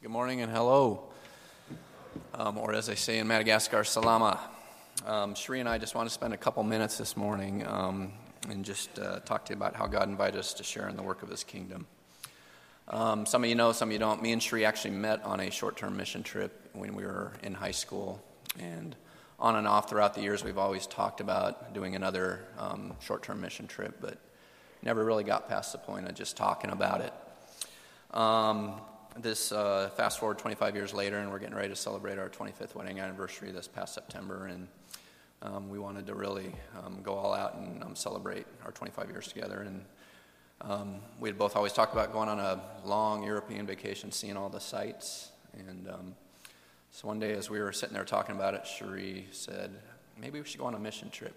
Good morning and hello, or as they say in Madagascar, salama. Sheree and I just want to spend a couple minutes this morning and just talk to you about how God invited us to share in the work of His kingdom. Some of you know, some of you don't. Me and Sheree actually met on a short-term mission trip when we were in high school, and on and off throughout the years we've always talked about doing another short-term mission trip, but never really got past the point of just talking about it. Fast forward 25 years later, and we're getting ready to celebrate our 25th wedding anniversary this past September, and we wanted to really go all out and celebrate our 25 years together. And we had both always talked about going on a long European vacation, seeing all the sights. And so one day as we were sitting there talking about it, Sheree said, maybe we should go on a mission trip.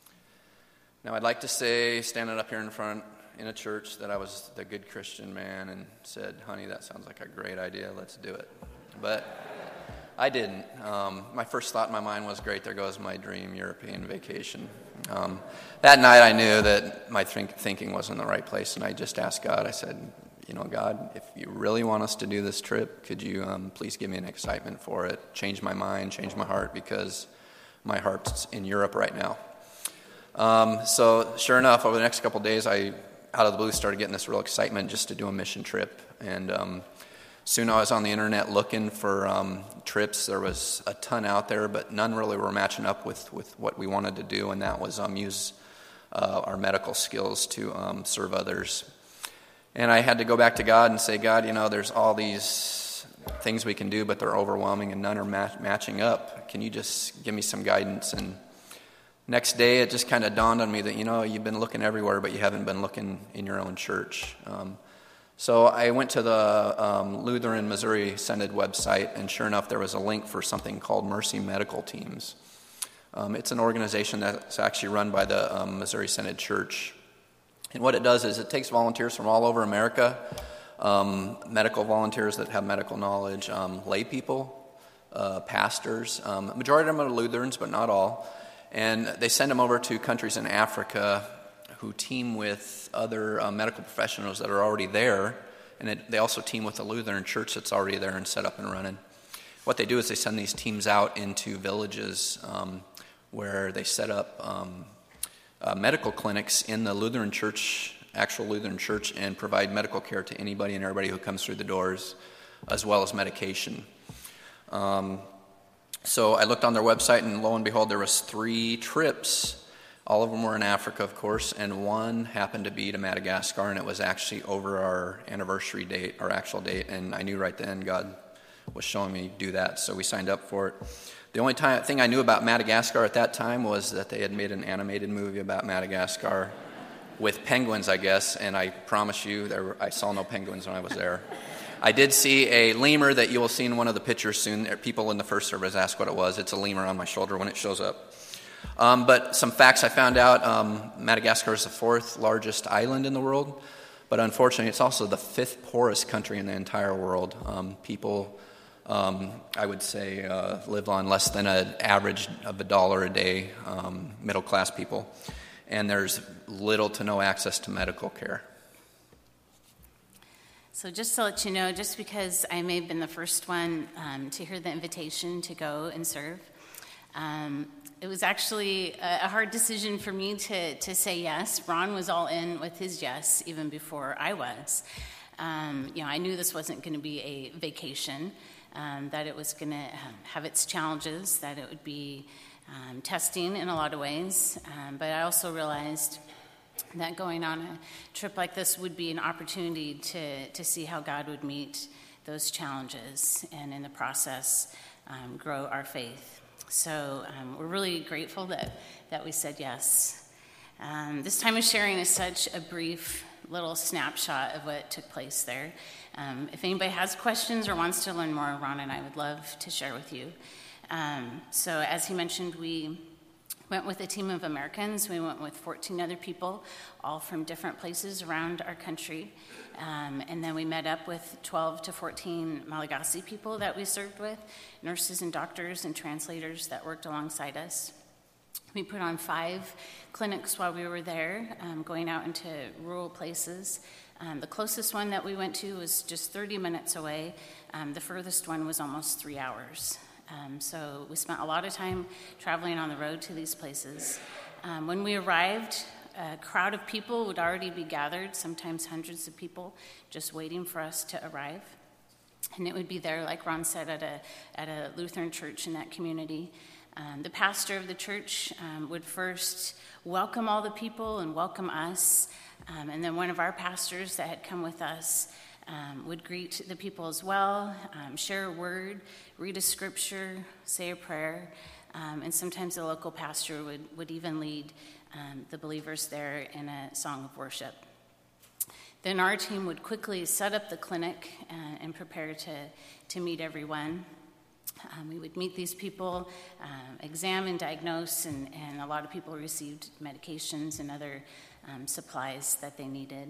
Now I'd like to say, standing up here in front in a church, that I was the good Christian man and said, honey, that sounds like a great idea, let's do it. But I didn't. My first thought in my mind was, great, there goes my dream European vacation. That night I knew that my thinking wasn't in the right place, and I just asked God, I said, God, if you really want us to do this trip, could you please give me an excitement for it, change my mind, change my heart, because my heart's in Europe right now. So sure enough, over the next couple of days, I out of the blue started getting this real excitement just to do a mission trip. And soon I was on the internet looking for trips. There was a ton out there, but none really were matching up with what we wanted to do, and that was use our medical skills to serve others. And I had to go back to God and say, God, there's all these things we can do, but they're overwhelming and none are matching up. Can you just give me some guidance? And next day, it just kind of dawned on me that, you've been looking everywhere, but you haven't been looking in your own church. So I went to the Lutheran Missouri Synod website, and sure enough, there was a link for something called Mercy Medical Teams. It's an organization that's actually run by the Missouri Synod Church. And what it does is it takes volunteers from all over America, medical volunteers that have medical knowledge, lay people, pastors. The majority of them are Lutherans, but not all. And they send them over to countries in Africa who team with other medical professionals that are already there. And they also team with the Lutheran church that's already there and set up and running. What they do is they send these teams out into villages where they set up medical clinics in the Lutheran church, actual Lutheran church, and provide medical care to anybody and everybody who comes through the doors, as well as medication. So I looked on their website, and lo and behold, there was 3 trips. All of them were in Africa, of course, and one happened to be to Madagascar, and it was actually over our anniversary date, our actual date, and I knew right then God was showing me do that, so we signed up for it. The only thing I knew about Madagascar at that time was that they had made an animated movie about Madagascar with penguins, I guess, and I promise you, I saw no penguins when I was there. I did see a lemur that you will see in one of the pictures soon. People in the first service asked what it was. It's a lemur on my shoulder when it shows up. But some facts I found out, Madagascar is the 4th largest island in the world, but unfortunately it's also the 5th poorest country in the entire world. People, I would say, live on less than an average of $1 a day, middle-class people, and there's little to no access to medical care. So just to let you know, just because I may have been the first one to hear the invitation to go and serve, it was actually a hard decision for me to say yes. Ron was all in with his yes even before I was. I knew this wasn't going to be a vacation, that it was going to have its challenges, that it would be testing in a lot of ways, but I also realized that going on a trip like this would be an opportunity to see how God would meet those challenges and in the process grow our faith. So we're really grateful that we said yes. This time of sharing is such a brief little snapshot of what took place there. If anybody has questions or wants to learn more, Ron and I would love to share with you. So as he mentioned, we went with a team of Americans. We went with 14 other people, all from different places around our country. And then we met up with 12 to 14 Malagasy people that we served with, nurses and doctors and translators that worked alongside us. We put on 5 clinics while we were there, going out into rural places The closest one that we went to was just 30 minutes away. The furthest one was almost 3 hours. So we spent a lot of time traveling on the road to these places. When we arrived, a crowd of people would already be gathered, sometimes hundreds of people, just waiting for us to arrive. And it would be there, like Ron said, at a Lutheran church in that community. The pastor of the church would first welcome all the people and welcome us. And then one of our pastors that had come with us would greet the people as well, share a word, read a scripture, say a prayer. And sometimes the local pastor would even lead the believers there in a song of worship. Then our team would quickly set up the clinic and prepare to meet everyone. We would meet these people, examine, diagnose, and a lot of people received medications and other supplies that they needed.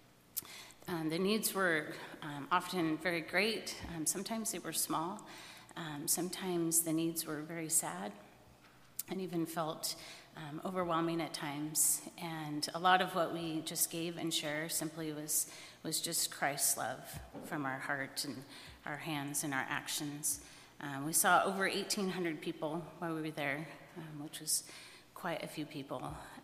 The needs were often very great. Sometimes they were small. Sometimes the needs were very sad and even felt overwhelming at times. And a lot of what we just gave and shared simply was just Christ's love from our heart and our hands and our actions. We saw over 1,800 people while we were there, which was quite a few people.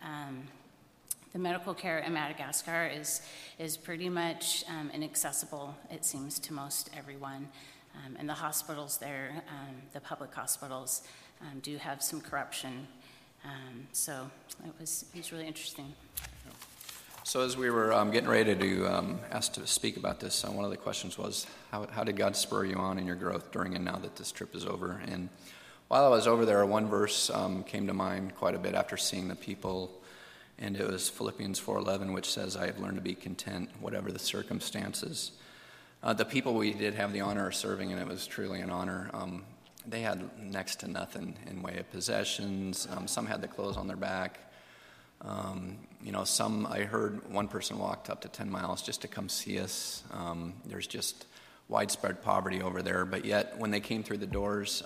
The medical care in Madagascar is pretty much inaccessible, it seems, to most everyone. And the hospitals there, the public hospitals, do have some corruption. So it was really interesting. So as we were getting ready to ask to speak about this, one of the questions was, how did God spur you on in your growth during and now that this trip is over? And while I was over there, one verse came to mind quite a bit after seeing the people, and it was Philippians 4:11, which says, I have learned to be content, whatever the circumstances. The people we did have the honor of serving, and it was truly an honor, they had next to nothing in way of possessions. Some had the clothes on their back. Some, I heard one person walked up to 10 miles just to come see us. There's just widespread poverty over there, but yet when they came through the doors,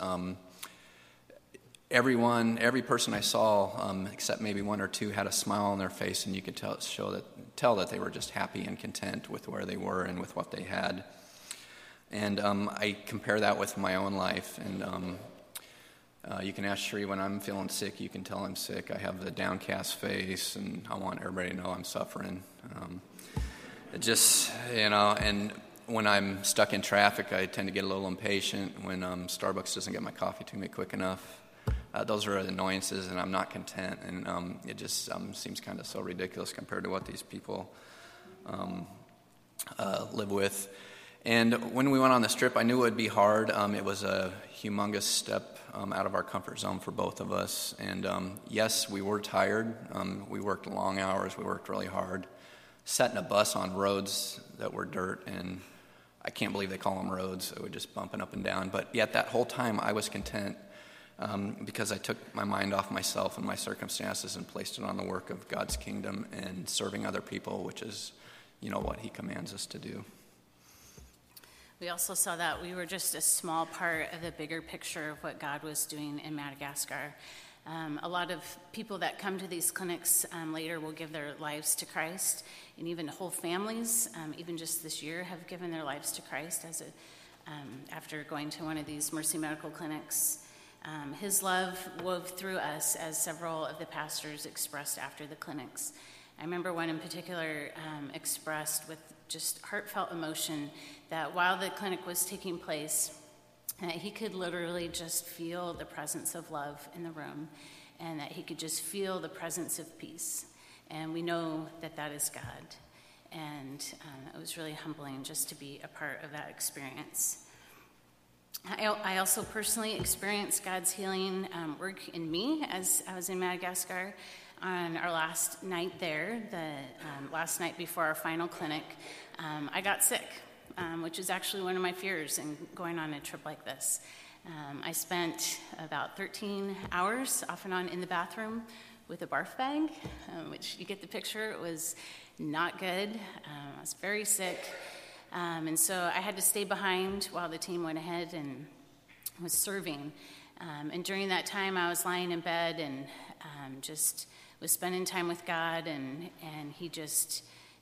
every person I saw, except maybe one or two, had a smile on their face, and you could tell that they were just happy and content with where they were and with what they had. And I compare that with my own life, and you can ask Sheree when I'm feeling sick, you can tell I'm sick. I have the downcast face, and I want everybody to know I'm suffering. And when I'm stuck in traffic, I tend to get a little impatient. When Starbucks doesn't get my coffee to me quick enough, those are annoyances, and I'm not content. And it just seems kind of so ridiculous compared to what these people live with. And when we went on this trip, I knew it would be hard. It was a humongous step out of our comfort zone for both of us. And yes, we were tired. We worked long hours. We worked really hard. Sat in a bus on roads that were dirt, and I can't believe they call them roads. It was just bumping up and down. But yet that whole time I was content because I took my mind off myself and my circumstances and placed it on the work of God's kingdom and serving other people, which is, what He commands us to do. We also saw that we were just a small part of the bigger picture of what God was doing in Madagascar. A lot of people that come to these clinics later will give their lives to Christ, and even whole families, even just this year, have given their lives to Christ after going to one of these Mercy Medical clinics. His love wove through us, as several of the pastors expressed after the clinics. I remember one in particular expressed with just heartfelt emotion that while the clinic was taking place, he could literally just feel the presence of love in the room, and that he could just feel the presence of peace. And we know that that is God. And it was really humbling just to be a part of that experience. I also personally experienced God's healing work in me as I was in Madagascar. On our last night there, the last night before our final clinic, I got sick, which is actually one of my fears in going on a trip like this. I spent about 13 hours off and on in the bathroom with a barf bag, which you get the picture. It was not good. I was very sick. And so I had to stay behind while the team went ahead and was serving. And during that time, I was lying in bed and just was spending time with God, and He just,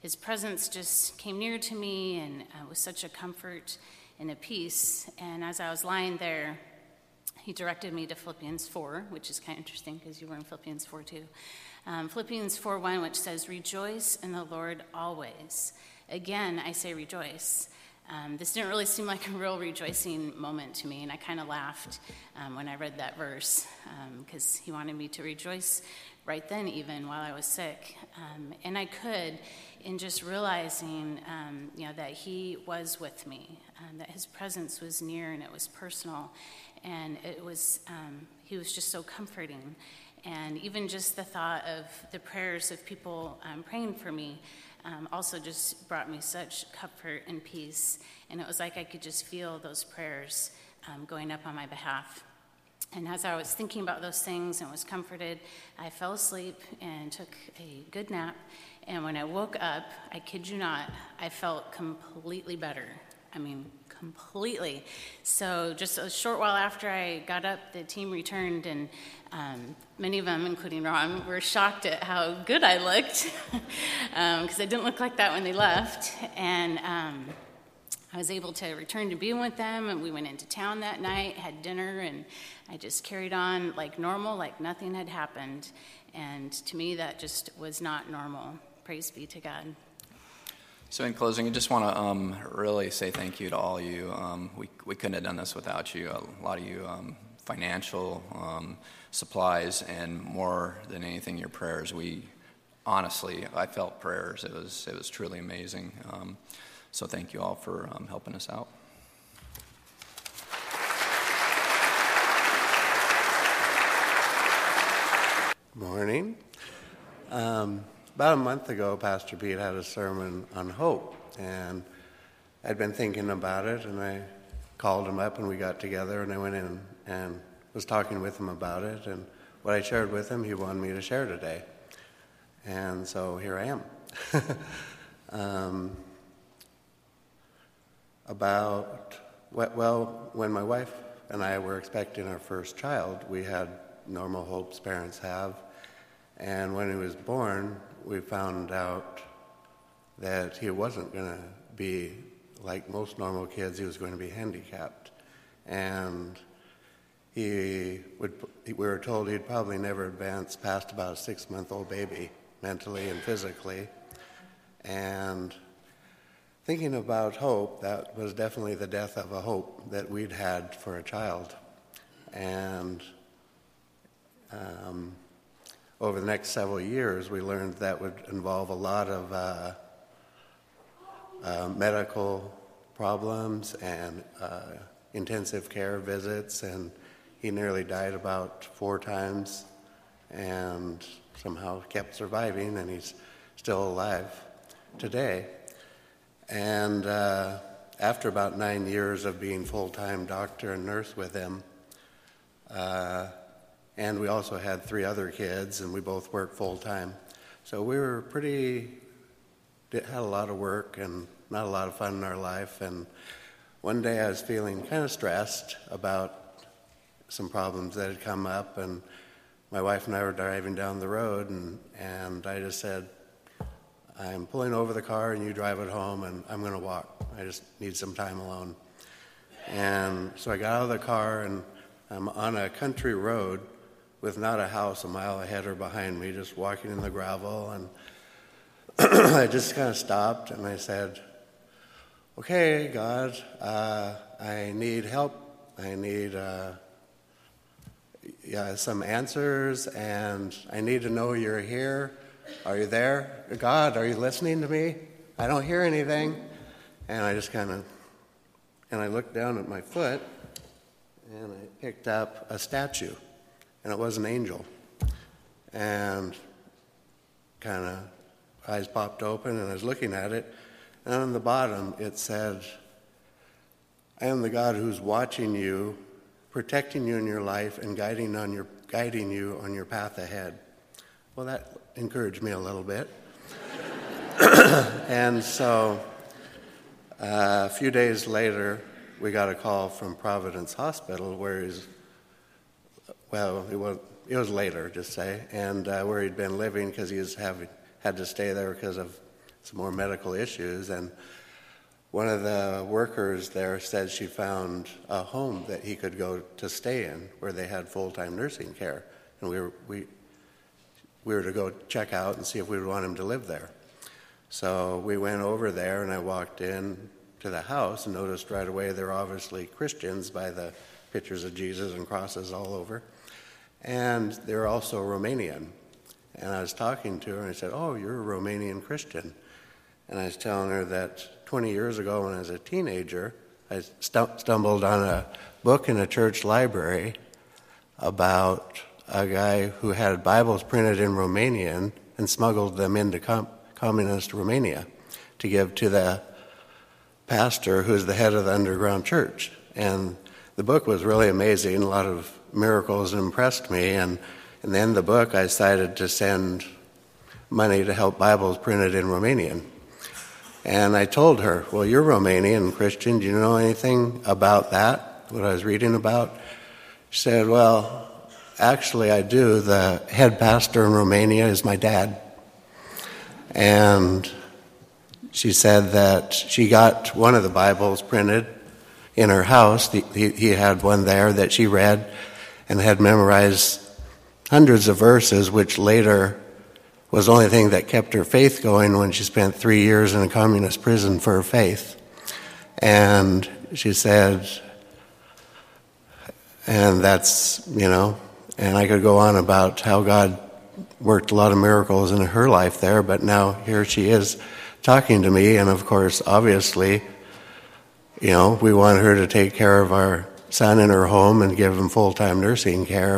his presence just came near to me and was such a comfort and a peace. And as I was lying there, he directed me to Philippians 4, which is kind of interesting because you were in Philippians 4 too. Philippians 4:1, which says, "Rejoice in the Lord always. Again, I say rejoice." This didn't really seem like a real rejoicing moment to me, and I kind of laughed when I read that verse because he wanted me to rejoice right then, even while I was sick. And I could, in just realizing, that he was with me, that his presence was near and it was personal, and it was he was just so comforting. And even just the thought of the prayers of people praying for me also just brought me such comfort and peace. And it was like I could just feel those prayers going up on my behalf. And as I was thinking about those things and was comforted, I fell asleep and took a good nap. And when I woke up, I kid you not, I felt completely better. I mean, completely. So just a short while after I got up, the team returned, and many of them, including Ron, were shocked at how good I looked because I didn't look like that when they left. And I was able to return to being with them, and we went into town that night, had dinner, and I just carried on like normal, like nothing had happened. And to me, that just was not normal. Praise be to God. So in closing, I just want to really say thank you to all you. We couldn't have done this without you. A lot of you, financial supplies, and more than anything, your prayers. I felt prayers. It was truly amazing. So thank you all for helping us out. Morning. About a month ago, Pastor Pete had a sermon on hope, and I'd been thinking about it, and I called him up, and we got together, and I went in and was talking with him about it, and what I shared with him, he wanted me to share today, and so here I am. When my wife and I were expecting our first child, we had normal hopes parents have, and when he was born, we found out that he wasn't going to be like most normal kids. He was going to be handicapped. And we were told he'd probably never advance past about a 6-month-old baby, mentally and physically. And thinking about hope, that was definitely the death of a hope that we'd had for a child. And over the next several years, we learned that would involve a lot of medical problems and intensive care visits, and he nearly died about 4 times and somehow kept surviving, and he's still alive today. And after about 9 years of being full-time doctor and nurse with him, and we also had 3 other kids, and we both worked full-time. So we were had a lot of work and not a lot of fun in our life. And one day I was feeling kind of stressed about some problems that had come up, and my wife and I were driving down the road, and I just said, "I'm pulling over the car and you drive it home, and I'm going to walk. I just need some time alone." And so I got out of the car, and I'm on a country road with not a house a mile ahead or behind me, just walking in the gravel. And I just kind of stopped, and I said, "Okay, God, I need help. I need some answers, and I need to know you're here. Are you there? God, are you listening to me? I don't hear anything." And I just I looked down at my foot, and I picked up a statue, and it was an angel. And kind of eyes popped open, and I was looking at it, and on the bottom it said, "I am the God who's watching you, protecting you in your life, and guiding you on your path ahead." Well, that encouraged me a little bit. And so a few days later, we got a call from Providence Hospital where it was later, just say, and where he'd been living because he had to stay there because of some more medical issues. And one of the workers there said she found a home that he could go to stay in where they had full-time nursing care. And we were to go check out and see if we would want him to live there. So we went over there, and I walked in to the house and noticed right away they're obviously Christians by the pictures of Jesus and crosses all over. And they're also Romanian. And I was talking to her, and I said, "Oh, you're a Romanian Christian." And I was telling her that 20 years ago when I was a teenager, I stumbled on a book in a church library about a guy who had Bibles printed in Romanian and smuggled them into communist Romania to give to the pastor who's the head of the underground church. And the book was really amazing. A lot of miracles impressed me. And in the end of the book, I decided to send money to help Bibles printed in Romanian. And I told her, "Well, you're Romanian Christian. Do you know anything about that, what I was reading about?" She said, "Well, actually I do. The head pastor in Romania is my dad." And she said that she got one of the Bibles printed in her house. He had one there that she read and had memorized hundreds of verses, which later was the only thing that kept her faith going when she spent 3 years in a communist prison for her faith. And she said, and that's, and I could go on about how God worked a lot of miracles in her life there, but now here she is talking to me, and of course, obviously, we want her to take care of our son in her home and give him full-time nursing care,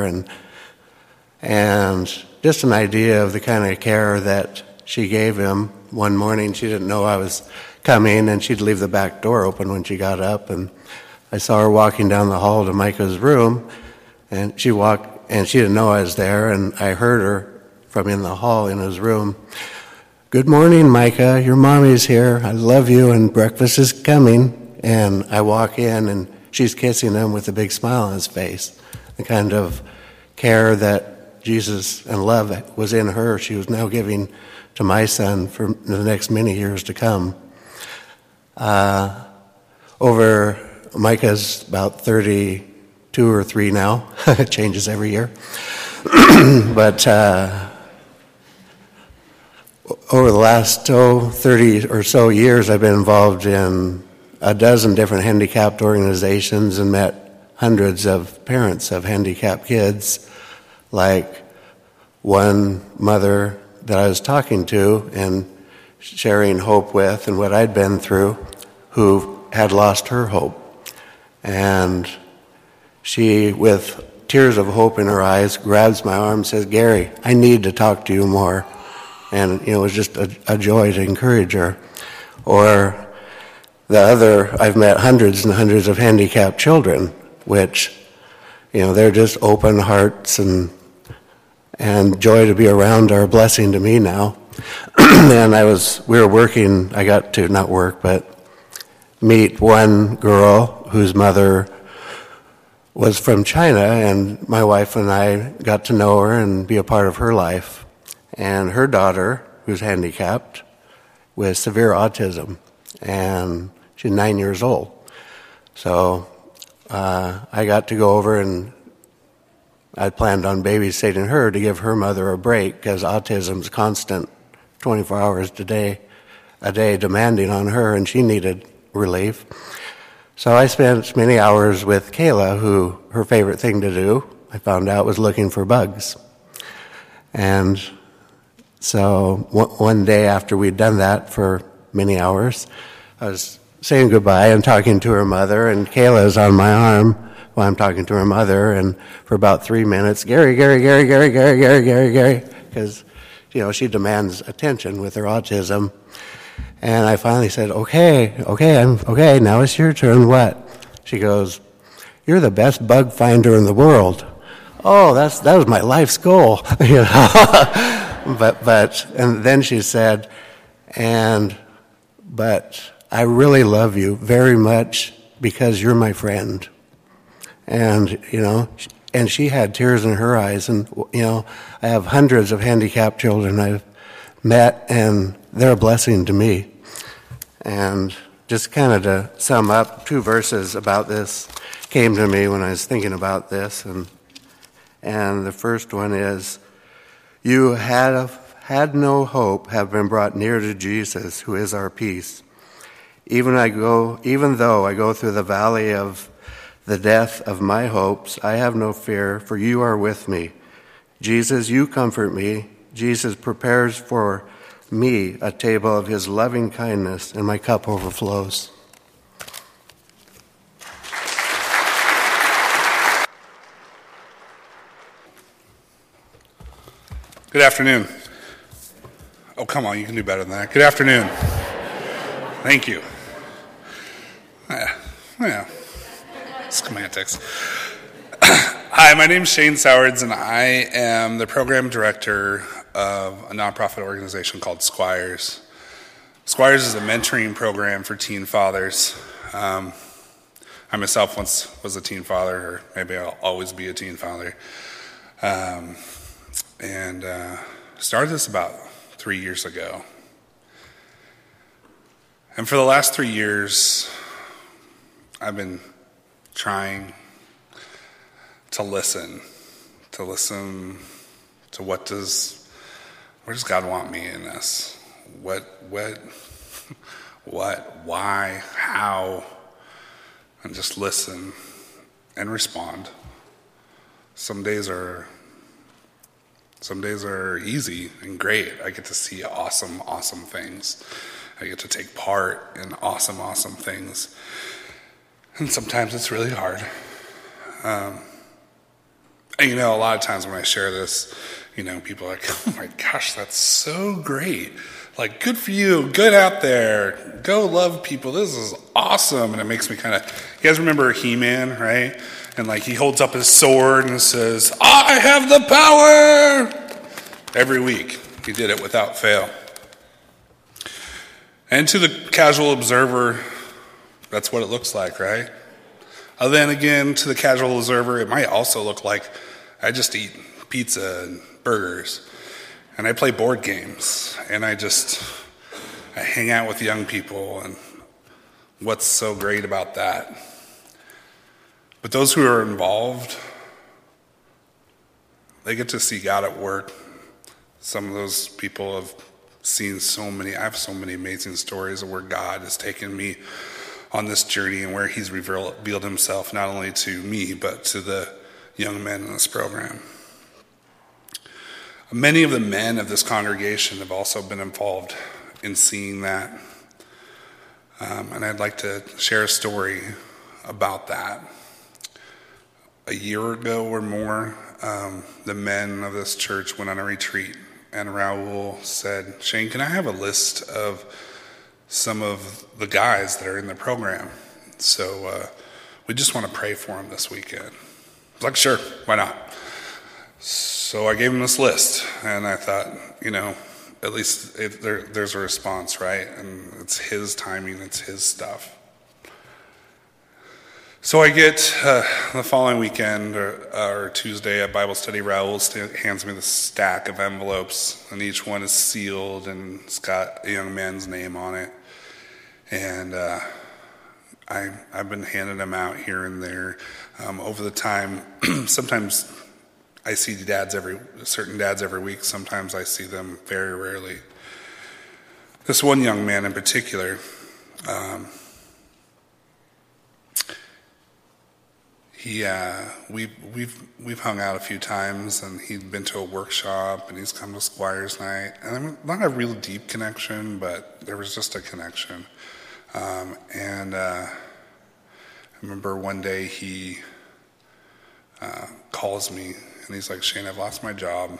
and just an idea of the kind of care that she gave him. One morning, she didn't know I was coming, and she'd leave the back door open when she got up, and I saw her walking down the hall to Micah's room, and she didn't know I was there, and I heard her from in the hall in his room. "Good morning, Micah. Your mommy's here. I love you, and breakfast is coming." And I walk in, and she's kissing him with a big smile on his face. The kind of care that Jesus and love was in her, she was now giving to my son for the next many years to come. Micah's about 32 or 3 now. It changes every year. But over the last 30 or so years, I've been involved in a dozen different handicapped organizations and met hundreds of parents of handicapped kids, like one mother that I was talking to and sharing hope with and what I'd been through, who had lost her hope. And she, with tears of hope in her eyes, grabs my arm and says, "Gary, I need to talk to you more." And, it was just a joy to encourage her. Or I've met hundreds and hundreds of handicapped children, which, they're just open hearts and joy to be around are a blessing to me now. And I got to not work, but meet one girl whose mother was from China, and my wife and I got to know her and be a part of her life. And her daughter, who's handicapped, with severe autism, and she's 9 years old. So I got to go over, and I planned on babysitting her to give her mother a break, because autism's constant 24 hours a day demanding on her, and she needed relief. So I spent many hours with Kayla, who her favorite thing to do, I found out, was looking for bugs. And so one day after we'd done that for many hours, I was saying goodbye and talking to her mother, and Kayla's on my arm while I'm talking to her mother, and for about 3 minutes, "Gary, Gary, Gary, Gary, Gary, Gary, Gary, Gary," because, she demands attention with her autism. And I finally said, okay, now it's your turn. What? She goes, "You're the best bug finder in the world." Oh, that was my life's goal, But and then she said, but I really love you very much because you're my friend. And, and she had tears in her eyes. And, I have hundreds of handicapped children I've met, and they're a blessing to me. And just kind of to sum up, 2 verses about this came to me when I was thinking about this. And the first one is, you had no hope, have been brought near to Jesus, who is our peace. Even though I go through the valley of the death of my hopes, I have no fear, for you are with me. Jesus, you comfort me. Jesus prepares for me a table of his loving kindness, and my cup overflows. Good afternoon. Oh, come on, you can do better than that. Good afternoon. Thank you. Yeah. Semantics. Hi, my name is Shane Sowards, and I am the program director of a nonprofit organization called Squires. Squires is a mentoring program for teen fathers. I myself once was a teen father, or maybe I'll always be a teen father. And started this about 3 years ago. And for the last 3 years, I've been trying to listen to where does God want me in this? What, why, how, and just listen and respond. Some days are easy and great. I get to see awesome things. I get to take part in awesome things. And sometimes it's really hard. And a lot of times when I share this, people are like, oh my gosh, that's so great. Like, good for you. Good out there. Go love people. This is awesome. And it makes me kind of, you guys remember He-Man, right? And he holds up his sword and says, I have the power. Every week, he did it without fail. And to the casual observer, that's what it looks like, right? Then again, to the casual observer, it might also look like I just eat pizza and burgers, and I play board games, and I hang out with young people, and what's so great about that? But those who are involved, they get to see God at work. Some of those people have seen I have so many amazing stories of where God has taken me on this journey and where he's revealed himself not only to me, but to the young men in this program. Many of the men of this congregation have also been involved in seeing that. And I'd like to share a story about that. A year ago or more, the men of this church went on a retreat, and Raul said, Shane, can I have a list of some of the guys that are in the program? So we just want to pray for them this weekend. I was like, sure, why not? So I gave him this list, and I thought, at least there's a response, right? And it's his timing, it's his stuff. So I get the following weekend or Tuesday at Bible study, Raul hands me this stack of envelopes, and each one is sealed and it's got a young man's name on it. And I've been handing them out here and there over the time. Sometimes I see certain dads every week. Sometimes I see them very rarely. This one young man in particular, we've hung out a few times, and he'd been to a workshop, and he's come to Squires night, and not a real deep connection, but there was just a connection. And I remember one day he calls me, and he's like, Shane, I've lost my job.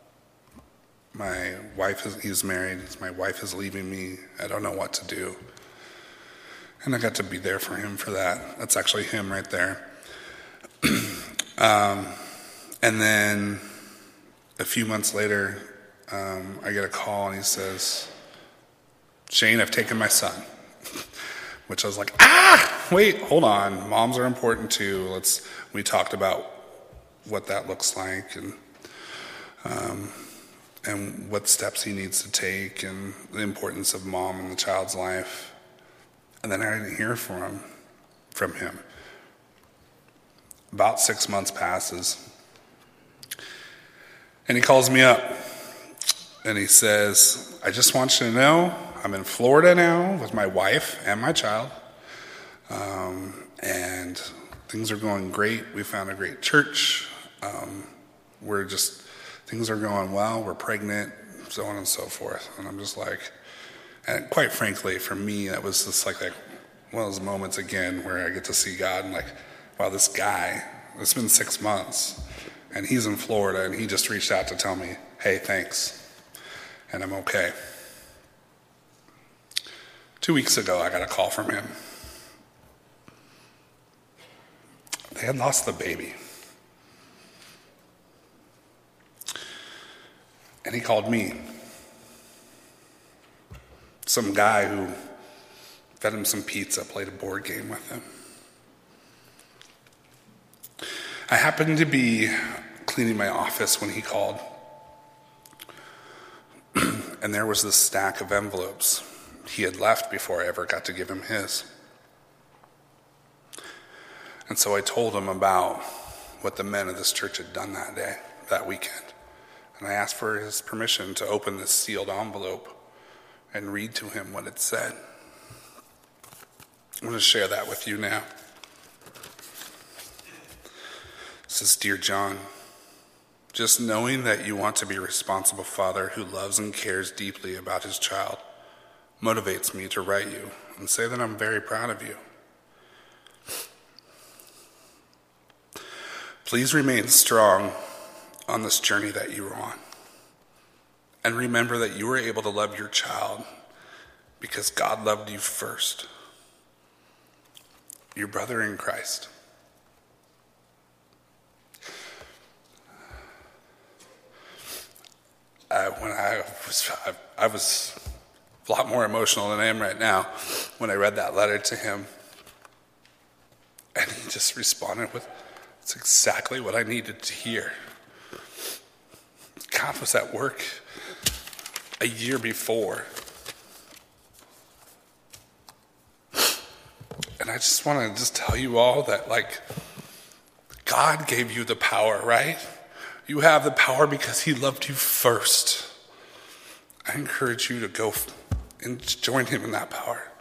He's married. My wife is leaving me. I don't know what to do. And I got to be there for him for that. That's actually him right there. And then a few months later, I get a call, and he says, Shane, I've taken my son. Which I was like, wait, hold on. Moms are important too. We talked about what that looks like. And and what steps he needs to take and the importance of mom in the child's life. And then I didn't hear from him. About 6 months passes. And he calls me up and he says, I just want you to know I'm in Florida now with my wife and my child. And things are going great. We found a great church. Things are going well. We're pregnant, so on and so forth. And I'm just like, and quite frankly, for me, that was just like one of those moments again where I get to see God and like, wow, this guy, it's been 6 months and he's in Florida and he just reached out to tell me, hey, thanks. And I'm okay. 2 weeks ago, I got a call from him. They had lost the baby. And he called me. Some guy who fed him some pizza, played a board game with him. I happened to be cleaning my office when he called. And there was this stack of envelopes he had left before I ever got to give him his. And so I told him about what the men of this church had done that weekend. And I asked for his permission to open this sealed envelope and read to him what it said. I'm going to share that with you now. It says, Dear John, just knowing that you want to be a responsible father who loves and cares deeply about his child motivates me to write you and say that I'm very proud of you. Please remain strong on this journey that you are on. And remember that you were able to love your child because God loved you first. Your brother in Christ. I was a lot more emotional than I am right now when I read that letter to him. And he just responded with, it's exactly what I needed to hear. God was at work a year before. And I just want to tell you all that, God gave you the power, right? You have the power because he loved you first. I encourage you to go and join him in that power.